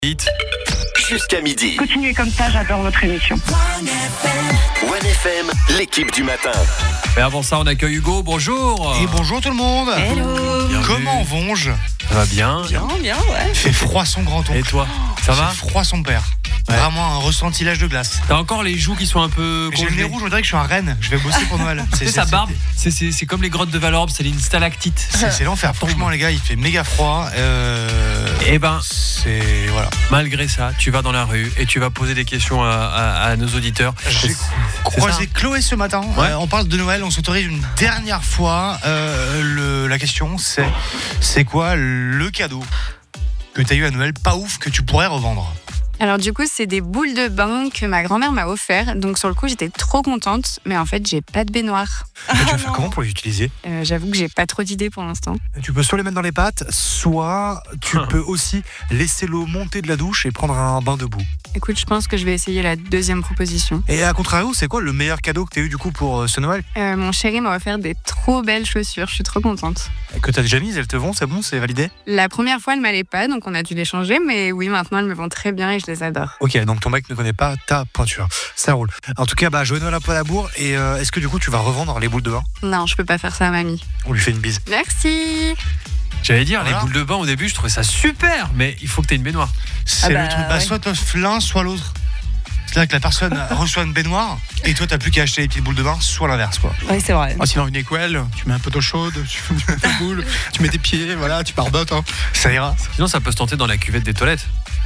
Hit. Jusqu'à midi. Continuez comme ça, j'adore votre émission. 1FM, l'équipe du matin. Mais avant ça, on accueille Hugo. Bonjour. Et bonjour tout le monde. Hello. Bienvenue. Comment vont-je? Ça va bien. Bien, ouais. Il fait froid son grand-oncle. Et toi, ça va? Il fait froid son père. Ouais. Vraiment un ressentilage de glace. T'as encore les joues qui sont un peu J'ai le nez congelées. rouge, on dirait que je suis un Rennes. Je vais bosser pour Noël. Tu sais, sa barbe, c'est comme les grottes de Valorbe, c'est une stalactite. C'est l'enfer. Franchement, les gars, il fait méga froid. Et ben, C'est. Voilà. malgré ça, tu vas dans la rue et tu vas poser des questions à nos auditeurs. J'ai croisé Chloé ce matin. Ouais. On parle de Noël. On s'autorise une dernière fois. La question, c'est quoi le cadeau que t'as eu à Noël pas ouf que tu pourrais revendre? Alors du coup, c'est des boules de bain que ma grand-mère m'a offert. Donc sur le coup, j'étais trop contente. Mais en fait, j'ai pas de baignoire. Et tu vas faire comment pour les utiliser? J'avoue que j'ai pas trop d'idées pour l'instant. Tu peux soit les mettre dans les pattes, soit tu peux aussi laisser l'eau monter de la douche et prendre un bain debout. Écoute, je pense que je vais essayer la deuxième proposition. Et à contrario, c'est quoi le meilleur cadeau que tu as eu du coup pour ce Noël? Mon chéri m'a offert des trop belles chaussures. Je suis trop contente. Que tu as déjà mises, elles te vont, c'est bon, c'est validé? La première fois, elle m'allait pas, donc on a dû les changer. Mais oui, maintenant, elles me vont très bien et je les adore. Ok, donc ton mec ne connaît pas ta pointure. Ça roule. En tout cas, joyeux Noël à Paul Labour. Et est-ce que du coup tu vas revendre les boules de bain? Non, je peux pas faire ça à mamie. On lui fait une bise. Merci. J'allais dire, Voilà. les boules de bain au début, je trouvais ça super, mais il faut que t'aies une baignoire. C'est Ah le truc. ouais. Soit l'un, soit l'autre. C'est-à-dire que la personne reçoit une baignoire et toi, t'as plus qu'à acheter les petites boules de bain, soit l'inverse, quoi. Oui, c'est vrai. Ah, sinon une équelle, tu mets un peu d'eau chaude, tu mets ta boule, tu mets tes pieds, voilà, tu barbotes. Hein. Ça ira. Sinon, ça peut se tenter dans la cuvette des toilettes.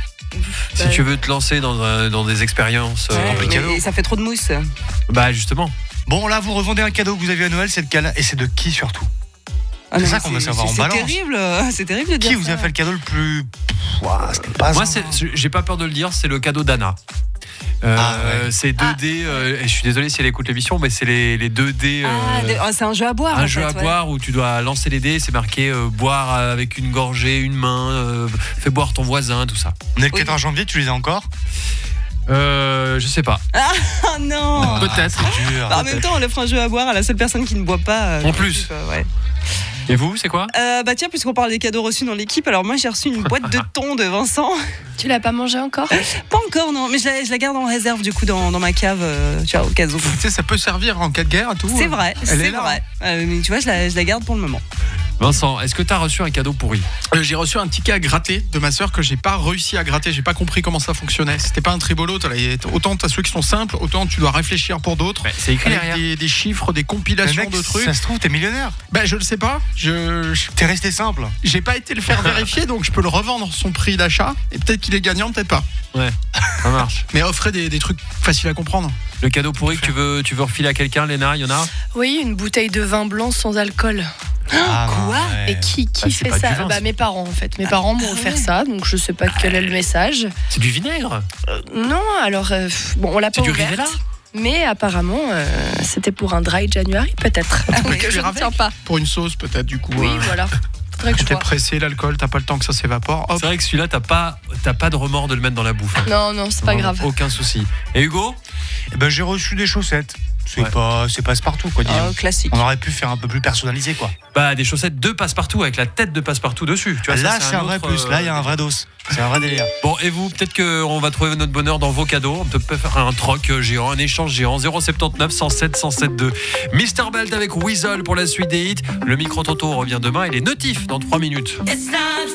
Si tu veux te lancer dans des expériences compliqué. Et ça fait trop de mousse. bah justement. Bon, là, vous revendez un cadeau que vous avez eu à Noël, c'est lequel? Et c'est de qui surtout? Ah, C'est non, ça mais qu'on veut savoir en balance. C'est terrible de dire Qui vous ça. a fait le cadeau le plus. Ouah, c'était pas Moi, ça. j'ai pas peur de le dire, c'est le cadeau d'Anna. Ah ouais. C'est 2D, et je suis désolé si elle écoute l'émission, mais c'est les 2D. C'est un jeu à boire. Un en jeu fait, à ouais. boire où tu dois lancer les dés, c'est marqué boire avec une gorgée, une main, fais boire ton voisin, tout ça. On est le Oui. 14 janvier, tu les as encore? Je sais pas. Ah non. Peut-être. C'est dur. En même temps, on offre un jeu à boire à la seule personne qui ne boit pas. En plus. Ouais. Et vous, c'est quoi? Tiens, puisqu'on parle des cadeaux reçus dans l'équipe, alors moi j'ai reçu une boîte de thon de Vincent. Tu l'as pas mangé encore? Pas encore, non, mais je la garde en réserve du coup dans ma cave, tu vois, au cas où. Tu sais, ça peut servir en cas de guerre et tout. C'est vrai, Elle c'est est là. vrai. Mais tu vois, je la garde pour le moment. Vincent, est-ce que t'as reçu un cadeau pourri? J'ai reçu un ticket à gratter de ma sœur que j'ai pas réussi à gratter. J'ai pas compris comment ça fonctionnait. C'était pas un tribolo. Autant t'as ceux qui sont simples, autant tu dois réfléchir pour d'autres. C'est écrit Avec derrière. des chiffres, des Le compilations mec, de trucs. ça se trouve, t'es millionnaire. Je le sais pas. T'es resté simple. J'ai pas été le faire vérifier, donc je peux le revendre son prix d'achat. Et peut-être qu'il est gagnant, peut-être pas. Ça marche. Mais offrez des trucs faciles à comprendre. Le cadeau pourri que tu veux refiler à quelqu'un, Léna, il y en a? Oui, une bouteille de vin blanc sans alcool. Ah, quoi? ouais. Et qui c'est fait pas ça? du vin, ça. Mes parents en fait. Mes parents m'ont offert ça, donc je sais pas quel est le message. C'est du vinaigre. Non, alors on l'a C'est pas du ouverte. Rivella. Mais apparemment, c'était pour un dry January peut-être. peux que je cuire ne tiens pas. Pour une sauce, peut-être, du coup. Oui, voilà. Faudrait que je T'es vois. pressé, l'alcool, t'as pas le temps que ça s'évapore. Hop. C'est vrai que celui-là, t'as pas de remords de le mettre dans la bouffe. Non, c'est pas Vraiment, grave. Aucun souci. Et Hugo? J'ai reçu des chaussettes. C'est Ouais. pas partout, quoi, disons. Classique. On aurait pu faire un peu plus personnalisé, quoi. Des chaussettes de passe-partout avec la tête de passe-partout dessus. Tu vois, Là, ça, c'est un vrai autre, plus. Là, il y a un vrai dos. C'est un vrai délire. Bon, et vous, peut-être qu'on va trouver notre bonheur dans vos cadeaux. On peut faire un troc géant, un échange géant. 079 107 107 Mr. Belt avec Weasel pour la suite des hits. Le micro-toto revient demain et les notifs dans 3 minutes. It's not